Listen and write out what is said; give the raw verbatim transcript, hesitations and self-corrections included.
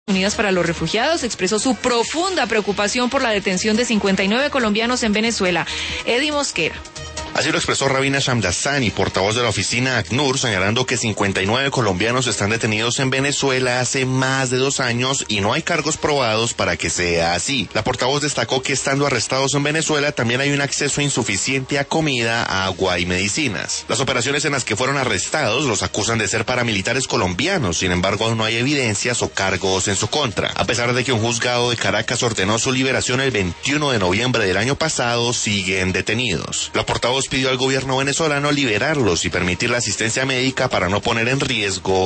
Unidas para los Refugiados expresó su profunda preocupación por la detención de cincuenta y nueve colombianos en Venezuela. Eddie Mosquera. Así lo expresó Rabina Shamdasani, portavoz de la oficina ACNUR, señalando que cincuenta y nueve colombianos están detenidos en Venezuela hace más de dos años y no hay cargos probados para que sea así. La portavoz destacó que estando arrestados en Venezuela también hay un acceso insuficiente a comida, agua y medicinas. Las operaciones en las que fueron arrestados los acusan de ser paramilitares colombianos, sin embargo aún no hay evidencias o cargos en su contra. A pesar de que un juzgado de Caracas ordenó su liberación el veintiuno de noviembre del año pasado, siguen detenidos. La portavoz pidió al gobierno venezolano liberarlos y permitir la asistencia médica para no poner en riesgo